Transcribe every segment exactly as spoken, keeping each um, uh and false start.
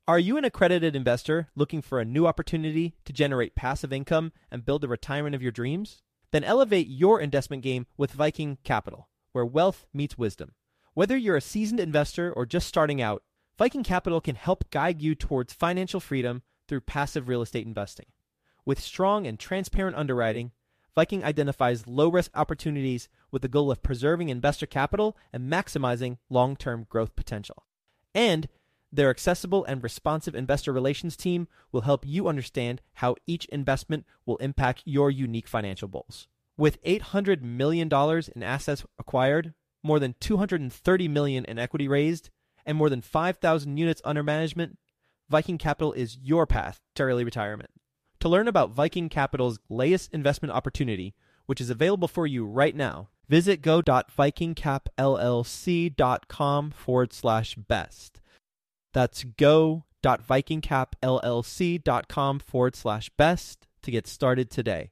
Are you an accredited investor looking for a new opportunity to generate passive income and build the retirement of your dreams? Then elevate your investment game with Viking Capital, where wealth meets wisdom. Whether you're a seasoned investor or just starting out, Viking Capital can help guide you towards financial freedom through passive real estate investing. With strong and transparent underwriting, Viking identifies low-risk opportunities with the goal of preserving investor capital and maximizing long-term growth potential. And their accessible and responsive investor relations team will help you understand how each investment will impact your unique financial goals. With eight hundred million dollars in assets acquired, more than two hundred thirty million dollars in equity raised, and more than five thousand units under management, Viking Capital is your path to early retirement. To learn about Viking Capital's latest investment opportunity, which is available for you right now, visit go.vikingcapllc.com forward slash best. That's go.vikingcapllc.com forward slash best to get started today.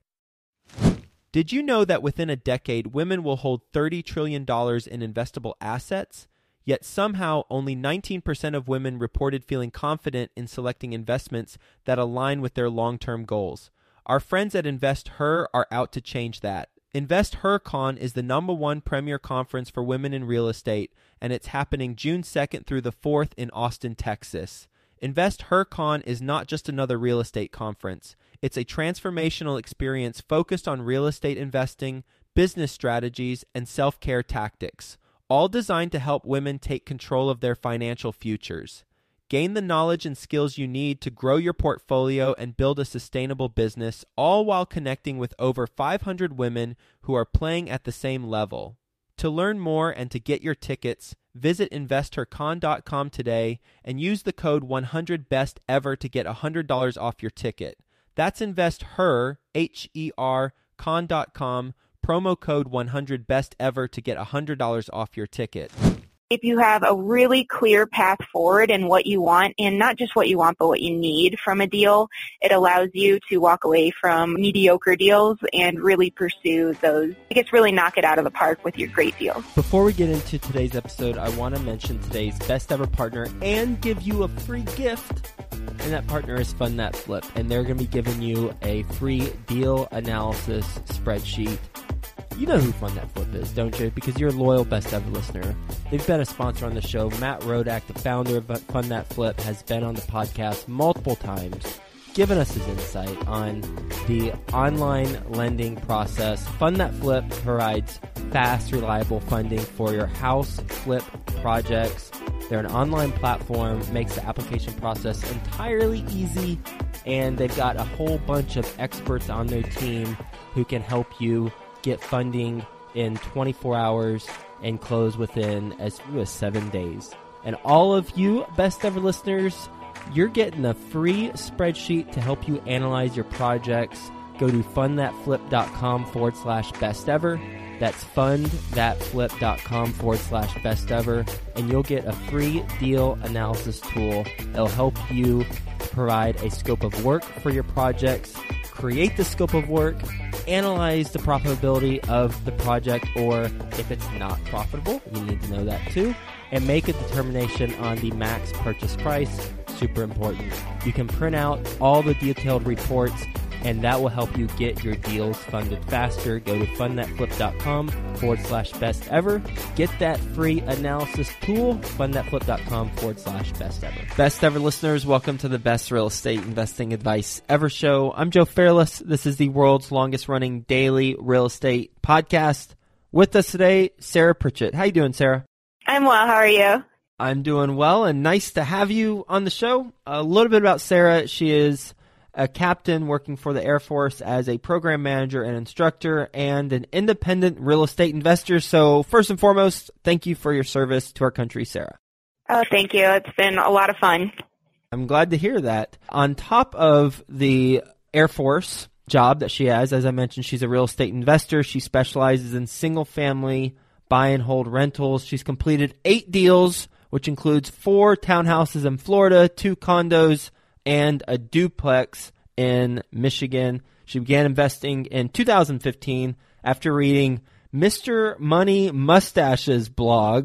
Did you know that within a decade, women will hold thirty trillion dollars in investable assets? Yet somehow only nineteen percent of women reported feeling confident in selecting investments that align with their long-term goals. Our friends at InvestHer are out to change that. InvestHerCon is the number one premier conference for women in real estate, and it's happening June second through the fourth in Austin, Texas. InvestHerCon is not just another real estate conference. It's a transformational experience focused on real estate investing, business strategies, and self-care tactics, all designed to help women take control of their financial futures. Gain the knowledge and skills you need to grow your portfolio and build a sustainable business, all while connecting with over five hundred women who are playing at the same level. To learn more and to get your tickets, visit investor con dot com today and use the code one hundred best ever to get one hundred dollars off your ticket. That's InvestHer, H E R, con dot com, promo code one hundred best ever to get one hundred dollars off your ticket. If you have a really clear path forward and what you want, and not just what you want, but what you need from a deal, it allows you to walk away from mediocre deals and really pursue those. I guess really knock it out of the park with your great deals. Before we get into today's episode, I want to mention today's best ever partner and give you a free gift. And that partner is Fund That Flip. And they're going to be giving you a free deal analysis spreadsheet. You know who Fund That Flip is, don't you? Because you're a loyal Best Ever listener. They've been a sponsor on the show. Matt Rodak, the founder of Fund That Flip, has been on the podcast multiple times, given us his insight on the online lending process. Fund That Flip provides fast, reliable funding for your house flip projects. They're an online platform, makes the application process entirely easy, and they've got a whole bunch of experts on their team who can help you get funding in twenty-four hours and close within as few as seven days. And all of you Best Ever listeners, you're getting a free spreadsheet to help you analyze your projects. Go to fundthatflip.com forward slash best ever. That's fundthatflip.com forward slash best ever. And you'll get a free deal analysis tool. It'll help you provide a scope of work for your projects, create the scope of work, analyze the profitability of the project, or if it's not profitable, you need to know that too, and make a determination on the max purchase price. Super important. You can print out all the detailed reports, and that will help you get your deals funded faster. Go to fundthatflip.com forward slash best ever. Get that free analysis tool, fundthatflip.com forward slash best ever. Best Ever listeners, welcome to the Best Real Estate Investing Advice Ever show. I'm Joe Fairless. This is the world's longest running daily real estate podcast. With us today, Sarah Pritchett. How you doing, Sarah? I'm well. How are you? I'm doing well, and nice to have you on the show. A little bit about Sarah. She is a captain working for the Air Force as a program manager and instructor, and an independent real estate investor. So first and foremost, thank you for your service to our country, Sarah. Oh, thank you. It's been a lot of fun. I'm glad to hear that. On top of the Air Force job that she has, as I mentioned, she's a real estate investor. She specializes in single-family buy and hold rentals. She's completed eight deals, which includes four townhouses in Florida, two condos, and a duplex in Michigan. She began investing in two thousand fifteen after reading Mister Money Mustache's blog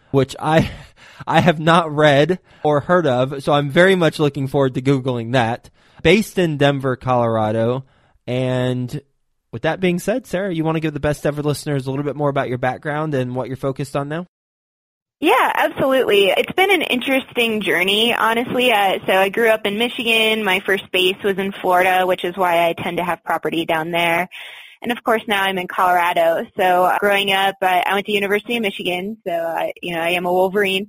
which I I have not read or heard of, so I'm very much looking forward to Googling that. Based in Denver, Colorado. And with that being said, Sarah, you want to give the Best Ever listeners a little bit more about your background and what you're focused on now? Yeah, absolutely. It's been an interesting journey, honestly. Uh, so I grew up in Michigan. My first base was in Florida, which is why I tend to have property down there. And of course, now I'm in Colorado. So uh, growing up, I, I went to University of Michigan. So, I, you know, I am a Wolverine.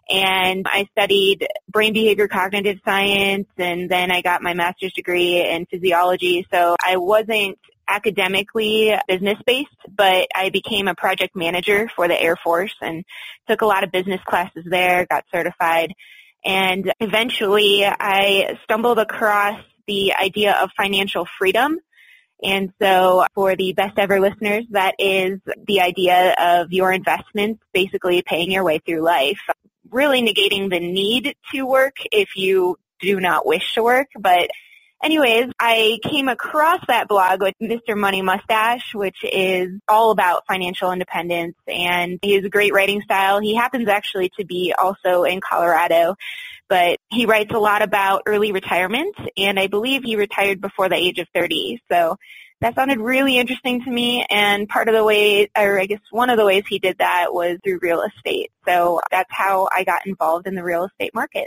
And I studied brain behavior cognitive science, and then I got my master's degree in physiology. So I wasn't academically business-based, but I became a project manager for the Air Force and took a lot of business classes there, got certified. And eventually, I stumbled across the idea of financial freedom. And so for the Best Ever listeners, that is the idea of your investments basically paying your way through life, really negating the need to work if you do not wish to work. But anyways, I came across that blog with Mister Money Mustache, which is all about financial independence, and he has a great writing style. He happens actually to be also in Colorado, but he writes a lot about early retirement, and I believe he retired before the age of thirty. So that sounded really interesting to me, and part of the way, or I guess one of the ways he did that was through real estate. So that's how I got involved in the real estate market.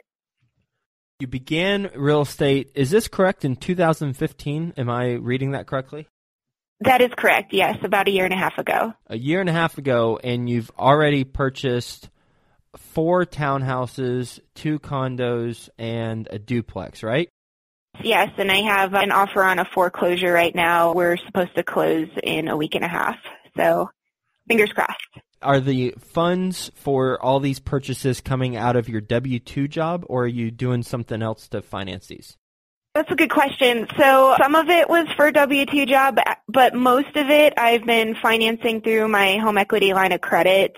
You began real estate, is this correct, in two thousand fifteen? Am I reading that correctly? That is correct, yes, about a year and a half ago. A year and a half ago, and you've already purchased four townhouses, two condos, and a duplex, right? Yes, and I have an offer on a foreclosure right now. We're supposed to close in a week and a half, so fingers crossed. Are the funds for all these purchases coming out of your W two job, or are you doing something else to finance these? That's a good question. So some of it was for a W two job, but most of it I've been financing through my home equity line of credit.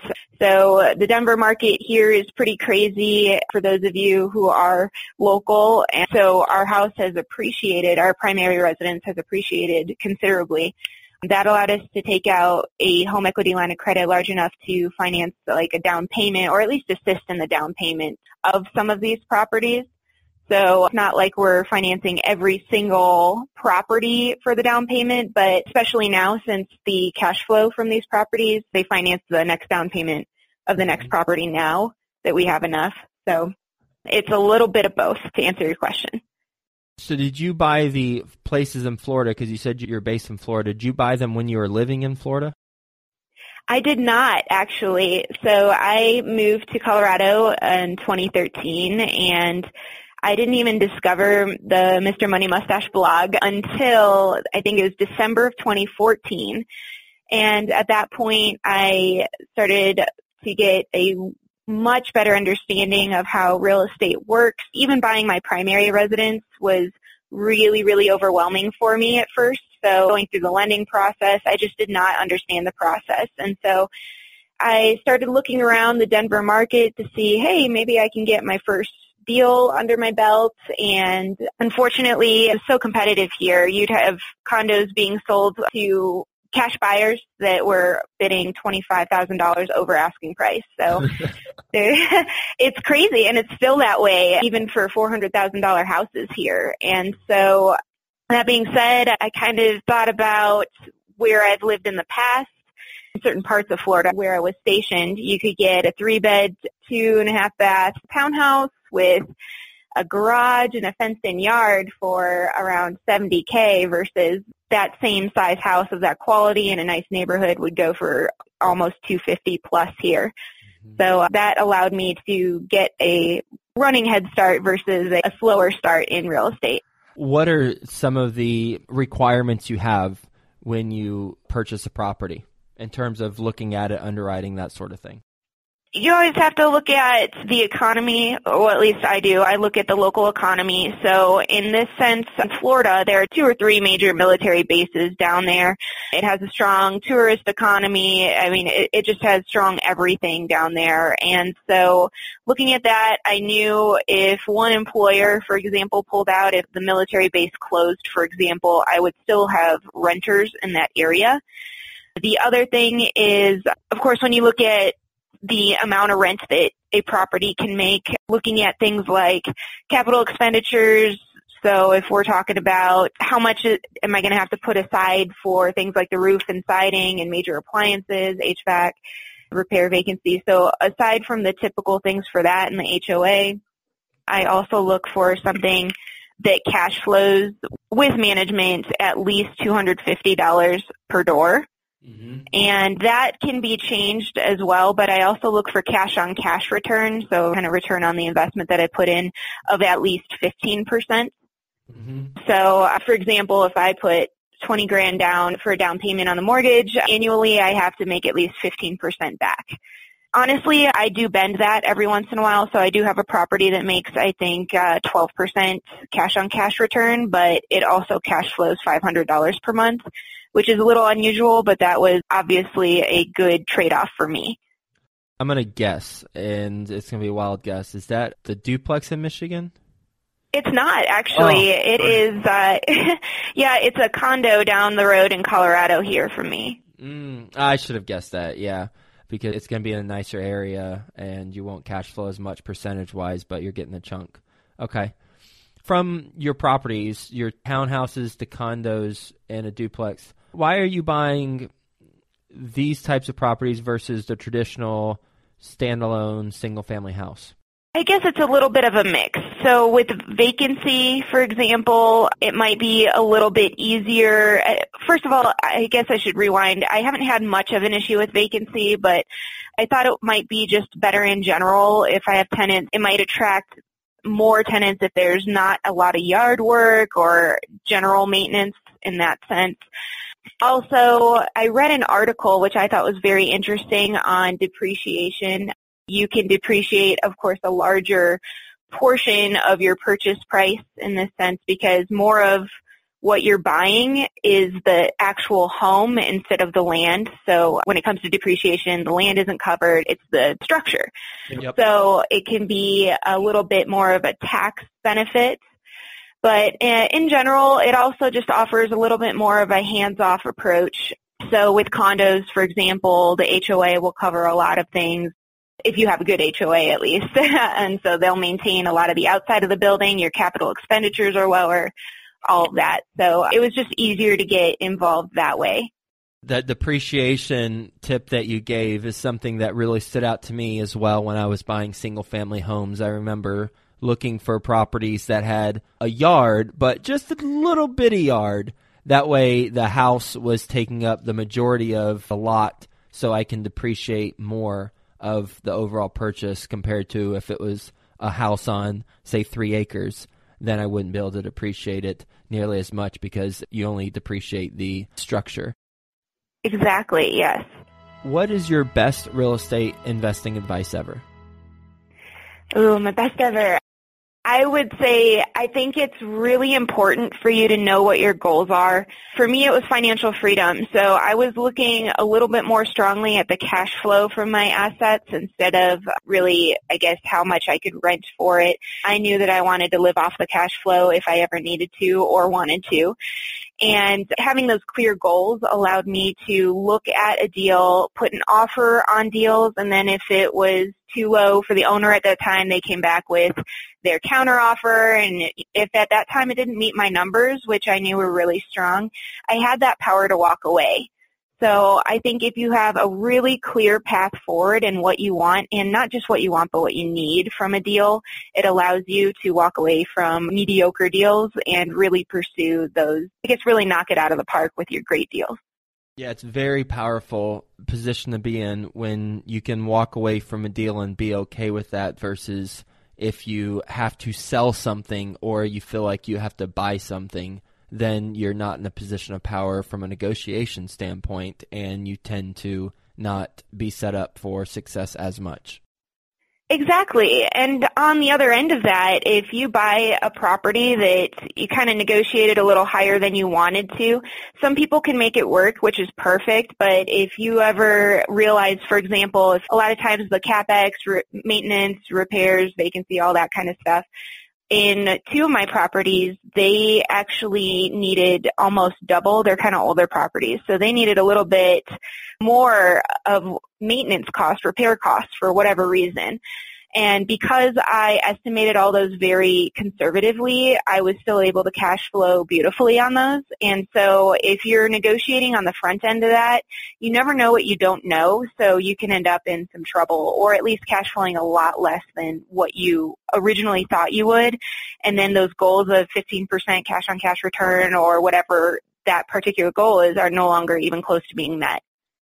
So the Denver market here is pretty crazy for those of you who are local. And so our house has appreciated, our primary residence has appreciated considerably. That allowed us to take out a home equity line of credit large enough to finance like a down payment, or at least assist in the down payment of some of these properties. So it's not like we're financing every single property for the down payment, but especially now since the cash flow from these properties, they finance the next down payment of the next property now that we have enough. So it's a little bit of both to answer your question. So did you buy the places in Florida, because you said you're based in Florida, did you buy them when you were living in Florida? I did not, actually. So I moved to Colorado in twenty thirteen, and I didn't even discover the Mister Money Mustache blog until I think it was December of twenty fourteen. And at that point, I started to get a much better understanding of how real estate works. Even buying my primary residence was really, really overwhelming for me at first. So going through the lending process, I just did not understand the process. And so I started looking around the Denver market to see, hey, maybe I can get my first deal under my belt. And unfortunately, it's so competitive here. You'd have condos being sold to cash buyers that were bidding twenty-five thousand dollars over asking price. So it's crazy, and it's still that way even for four hundred thousand dollars houses here. And so that being said, I kind of thought about where I've lived in the past. In certain parts of Florida where I was stationed, you could get a three-bed, two-and-a-half-bath townhouse with a garage and a fenced-in yard for around seventy K versus that same size house of that quality in a nice neighborhood would go for almost two hundred fifty plus here. Mm-hmm. So that allowed me to get a running head start versus a slower start in real estate. What are some of the requirements you have when you purchase a property in terms of looking at it, underwriting, that sort of thing? You always have to look at the economy, or at least I do. I look at the local economy. So in this sense, in Florida, there are two or three major military bases down there. It has a strong tourist economy. I mean, it, it just has strong everything down there. And so looking at that, I knew if one employer, for example, pulled out, if the military base closed, for example, I would still have renters in that area. The other thing is, of course, when you look at the amount of rent that a property can make, looking at things like capital expenditures. So if we're talking about how much am I going to have to put aside for things like the roof and siding and major appliances, H V A C, repair vacancy. So aside from the typical things for that and the H O A, I also look for something that cash flows with management at least two hundred fifty dollars per door. Mm-hmm. And that can be changed as well, but I also look for cash on cash return, so kind of return on the investment that I put in of at least fifteen percent. Mm-hmm. So, uh, for example, if I put twenty grand down for a down payment on the mortgage, annually I have to make at least fifteen percent back. Honestly, I do bend that every once in a while, so I do have a property that makes, I think, uh, twelve percent cash on cash return, but it also cash flows five hundred dollars per month, which is a little unusual, but that was obviously a good trade-off for me. I'm going to guess, and it's going to be a wild guess. Is that the duplex in Michigan? It's not, actually. Oh, it is, uh, yeah, it's a condo down the road in Colorado here from me. Mm, I should have guessed that, yeah, because it's going to be in a nicer area, and you won't cash flow as much percentage-wise, but you're getting a chunk. Okay. From your properties, your townhouses to condos and a duplex, why are you buying these types of properties versus the traditional standalone single-family house? I guess it's a little bit of a mix. So with vacancy, for example, it might be a little bit easier. First of all, I guess I should rewind. I haven't had much of an issue with vacancy, but I thought it might be just better in general. If I have tenants, it might attract more tenants if there's not a lot of yard work or general maintenance in that sense. Also, I read an article which I thought was very interesting on depreciation. You can depreciate, of course, a larger portion of your purchase price in this sense because more of what you're buying is the actual home instead of the land. So when it comes to depreciation, the land isn't covered, it's the structure. Yep. So it can be a little bit more of a tax benefit. But in general, it also just offers a little bit more of a hands-off approach. So with condos, for example, the H O A will cover a lot of things. If you have a good H O A at least. And so they'll maintain a lot of the outside of the building. Your capital expenditures are lower, all of that. So it was just easier to get involved that way. That depreciation tip that you gave is something that really stood out to me as well when I was buying single-family homes. I remember looking for properties that had a yard, but just a little bitty yard. That way the house was taking up the majority of the lot so I can depreciate more of the overall purchase compared to if it was a house on, say, three acres, then I wouldn't be able to depreciate it nearly as much because you only depreciate the structure. Exactly, yes. What is your best real estate investing advice ever? Ooh, my best ever. I would say I think it's really important for you to know what your goals are. For me, it was financial freedom. So I was looking a little bit more strongly at the cash flow from my assets instead of really, I guess, how much I could rent for it. I knew that I wanted to live off the cash flow if I ever needed to or wanted to. And having those clear goals allowed me to look at a deal, put an offer on deals, and then if it was too low for the owner at that time, they came back with their counteroffer. And if at that time it didn't meet my numbers, which I knew were really strong, I had that power to walk away. So I think if you have a really clear path forward and what you want, and not just what you want, but what you need from a deal, it allows you to walk away from mediocre deals and really pursue those. I guess really knock it out of the park with your great deals. Yeah, it's a very powerful position to be in when you can walk away from a deal and be okay with that versus if you have to sell something or you feel like you have to buy something, then you're not in a position of power from a negotiation standpoint, and you tend to not be set up for success as much. Exactly. And on the other end of that, if you buy a property that you kind of negotiated a little higher than you wanted to, some people can make it work, which is perfect. But if you ever realize, for example, if a lot of times the CapEx, re- maintenance, repairs, vacancy, all that kind of stuff, in two of my properties, they actually needed almost double. They're kind of older properties, so they needed a little bit more of maintenance costs, repair costs for whatever reason. And because I estimated all those very conservatively, I was still able to cash flow beautifully on those. And so if you're negotiating on the front end of that, you never know what you don't know, so you can end up in some trouble, or at least cash flowing a lot less than what you originally thought you would. And then those goals of fifteen percent cash on cash return or whatever that particular goal is are no longer even close to being met.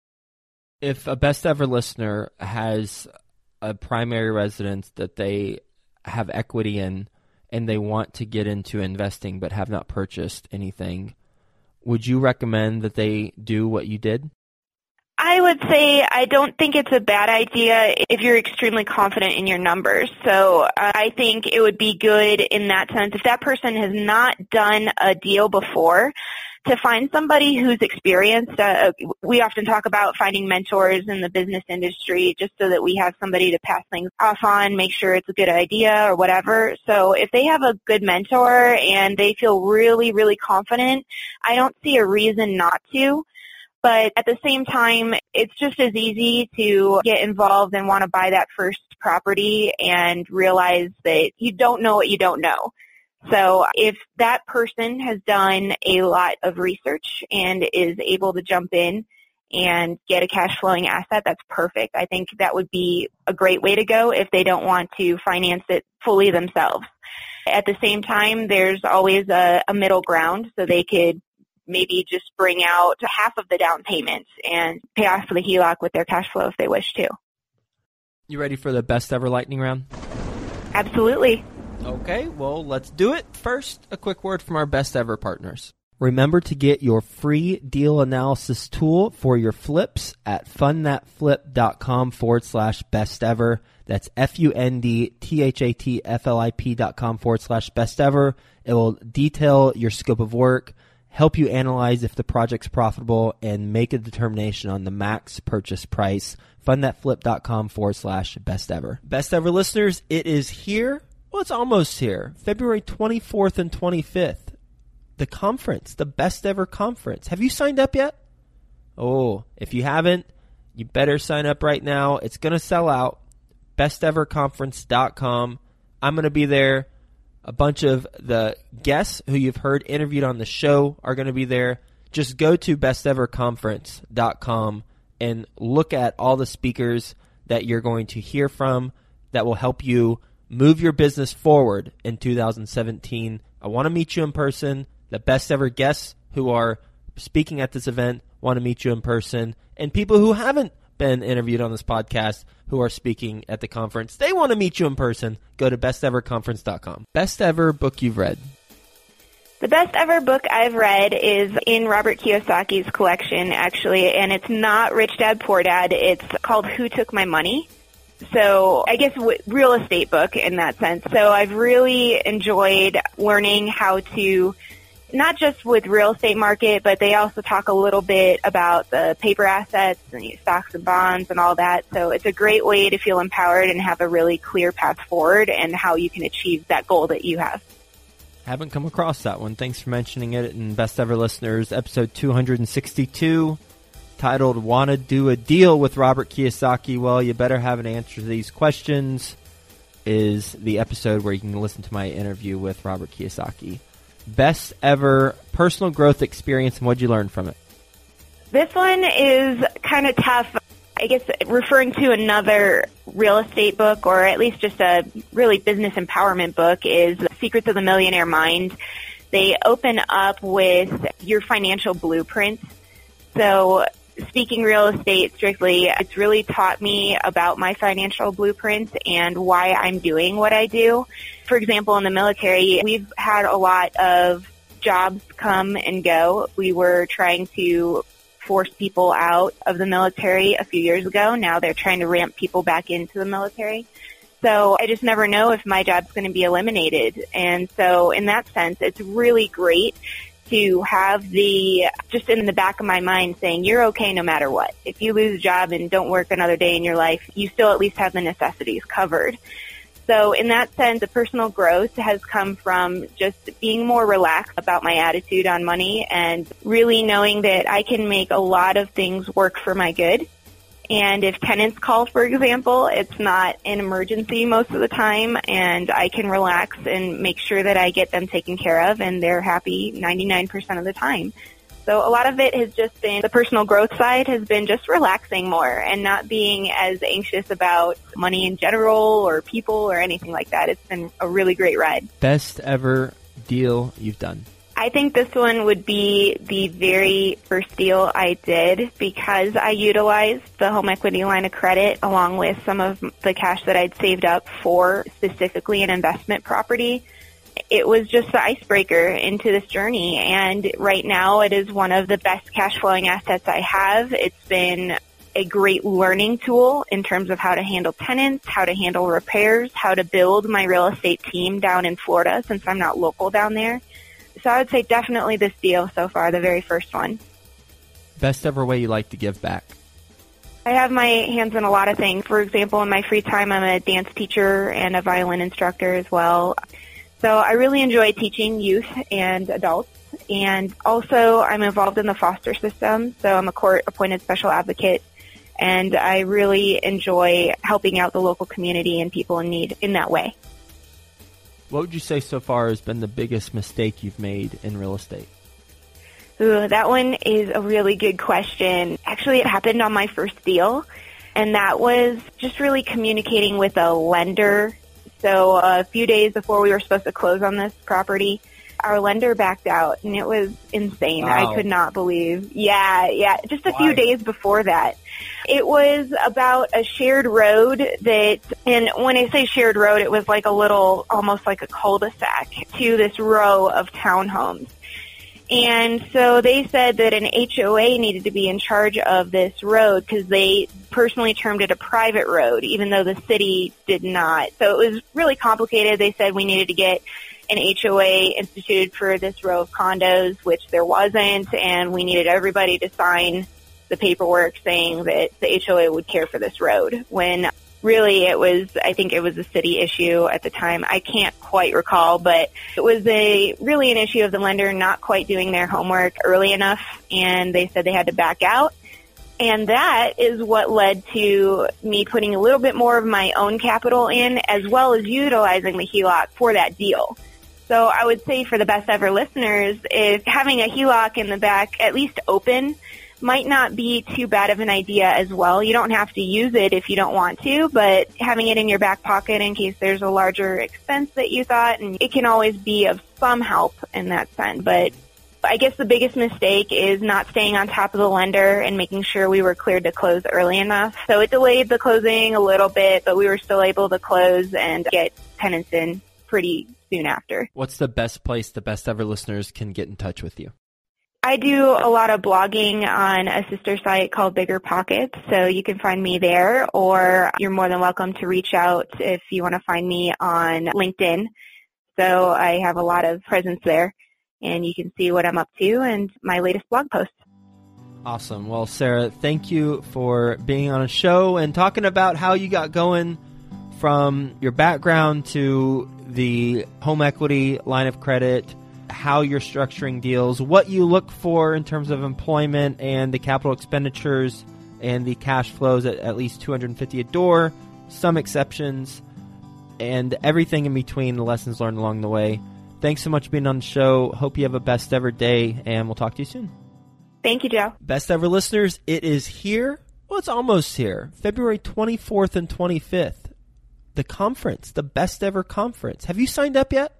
If a best ever listener has a primary residence that they have equity in and they want to get into investing but have not purchased anything, would you recommend that they do what you did? I would say I don't think it's a bad idea if you're extremely confident in your numbers. So uh, I think it would be good in that sense if that person has not done a deal before, to find somebody who's experienced. Uh, we often talk about finding mentors in the business industry just so that we have somebody to pass things off on, make sure it's a good idea or whatever. So if they have a good mentor and they feel really, really confident, I don't see a reason not to. But at the same time, it's just as easy to get involved and want to buy that first property and realize that you don't know what you don't know. So if that person has done a lot of research and is able to jump in and get a cash flowing asset, that's perfect. I think that would be a great way to go if they don't want to finance it fully themselves. At the same time, there's always a, a middle ground, so they could maybe just bring out half of the down payment and pay off the H E L O C with their cash flow if they wish to. You ready for the best ever lightning round? Absolutely. Okay, well, let's do it. First, a quick word from our best ever partners. Remember to get your free deal analysis tool for your flips at fundthatflip.com forward slash best ever. That's F-U-N-D-T-H-A-T-F-L-I-P dot com forward slash best ever. It will detail your scope of work, help you analyze if the project's profitable, and make a determination on the max purchase price. fundthatflip.com forward slash best ever. Best ever listeners, it is here. Well, it's almost here. February twenty-fourth and twenty-fifth. The conference, the best ever conference. Have you signed up yet? Oh, if you haven't, you better sign up right now. It's going to sell out. best ever conference dot com. I'm going to be there. A bunch of the guests who you've heard interviewed on the show are going to be there. Just go to best ever conference dot com and look at all the speakers that you're going to hear from that will help you move your business forward in two thousand seventeen. I want to meet you in person. The best ever guests who are speaking at this event want to meet you in person. And people who haven't been interviewed on this podcast who are speaking at the conference, they want to meet you in person. Go to best ever conference dot com. Best ever book you've read? The best ever book I've read is in Robert Kiyosaki's collection, actually, and it's not Rich Dad, Poor Dad. It's called Who Took My Money? So I guess w- real estate book in that sense. So I've really enjoyed learning how to, not just with real estate market, but they also talk a little bit about the paper assets and stocks and bonds and all that. So it's a great way to feel empowered and have a really clear path forward and how you can achieve that goal that you have. Haven't come across that one. Thanks for mentioning it in Best Ever Listeners, episode two hundred sixty-two. Titled, Wanna Do a Deal with Robert Kiyosaki? Well, you better have an answer to these questions, is the episode where you can listen to my interview with Robert Kiyosaki. Best ever personal growth experience, and what'd you learn from it? This one is kind of tough. I guess referring to another real estate book, or at least just a really business empowerment book, is Secrets of the Millionaire Mind. They open up with your financial blueprint. So speaking real estate strictly, it's really taught me about my financial blueprint and why I'm doing what I do. For example, in the military, we've had a lot of jobs come and go. We were trying to force people out of the military a few years ago. Now they're trying to ramp people back into the military. So I just never know if my job's going to be eliminated. And so in that sense, it's really great to have the, just in the back of my mind saying, you're okay no matter what. If you lose a job and don't work another day in your life, you still at least have the necessities covered. So in that sense, the personal growth has come from just being more relaxed about my attitude on money and really knowing that I can make a lot of things work for my good. And if tenants call, for example, it's not an emergency most of the time, and I can relax and make sure that I get them taken care of, and they're happy ninety-nine percent of the time. So a lot of it has just been, the personal growth side has been just relaxing more and not being as anxious about money in general or people or anything like that. It's been a really great ride. Best ever deal you've done? I think this one would be the very first deal I did because I utilized the home equity line of credit along with some of the cash that I'd saved up for specifically an investment property. It was just the icebreaker into this journey, and right now it is one of the best cash flowing assets I have. It's been a great learning tool in terms of how to handle tenants, how to handle repairs, how to build my real estate team down in Florida since I'm not local down there. So I would say definitely this deal so far, the very first one. Best ever way you like to give back? I have my hands in a lot of things. For example, in my free time, I'm a dance teacher and a violin instructor as well. So I really enjoy teaching youth and adults. And also, I'm involved in the foster system, so I'm a court-appointed special advocate. And I really enjoy helping out the local community and people in need in that way. What would you say so far has been the biggest mistake you've made in real estate? Ooh, that one is a really good question. Actually, it happened on my first deal, and that was just really communicating with a lender. So a few days before we were supposed to close on this property, our lender backed out, and it was insane. Wow. I could not believe. Yeah, yeah, just a Why? few days before that. It was about a shared road that, and when I say shared road, it was like a little, almost like a cul-de-sac to this row of townhomes. And so they said that an H O A needed to be in charge of this road because they personally termed it a private road, even though the city did not. So it was really complicated. They said we needed to get an H O A instituted for this row of condos, which there wasn't, and we needed everybody to sign the paperwork saying that the H O A would care for this road, when really it was, I think it was a city issue at the time. I can't quite recall, but it was a really an issue of the lender not quite doing their homework early enough, and they said they had to back out. And that is what led to me putting a little bit more of my own capital in, as well as utilizing the H E L O C for that deal. So I would say for the best ever listeners, if having a H E L O C in the back, at least open, might not be too bad of an idea as well. You don't have to use it if you don't want to, but having it in your back pocket in case there's a larger expense that you thought, and it can always be of some help in that sense. But I guess the biggest mistake is not staying on top of the lender and making sure we were cleared to close early enough. So it delayed the closing a little bit, but we were still able to close and get tenants in pretty soon after. What's the best place the best ever listeners can get in touch with you? I do a lot of blogging on a sister site called Bigger Pockets, so you can find me there, or you're more than welcome to reach out if you want to find me on LinkedIn. So I have a lot of presence there, and you can see what I'm up to and my latest blog posts. Awesome. Well, Sarah, thank you for being on a show and talking about how you got going from your background to the home equity line of credit, how you're structuring deals, what you look for in terms of employment and the capital expenditures and the cash flows at at least two hundred fifty a door, some exceptions, and everything in between, the lessons learned along the way. Thanks so much for being on the show. Hope you have a best ever day, and we'll talk to you soon. Thank you, Joe. Best ever listeners, it is here. Well, it's almost here. February twenty-fourth and twenty-fifth. The conference, the best ever conference. Have you signed up yet?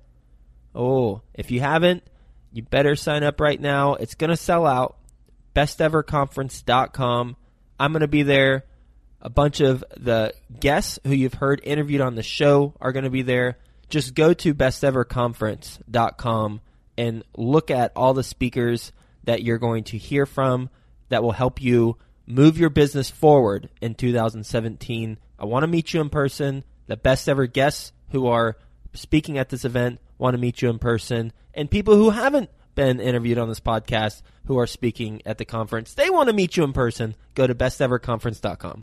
Oh, if you haven't, you better sign up right now. It's going to sell out. best ever conference dot com. I'm going to be there. A bunch of the guests who you've heard interviewed on the show are going to be there. Just go to best ever conference dot com and look at all the speakers that you're going to hear from that will help you move your business forward in two thousand seventeen. I want to meet you in person. The best ever guests who are speaking at this event want to meet you in person, and people who haven't been interviewed on this podcast who are speaking at the conference, they want to meet you in person. Go to best ever conference dot com.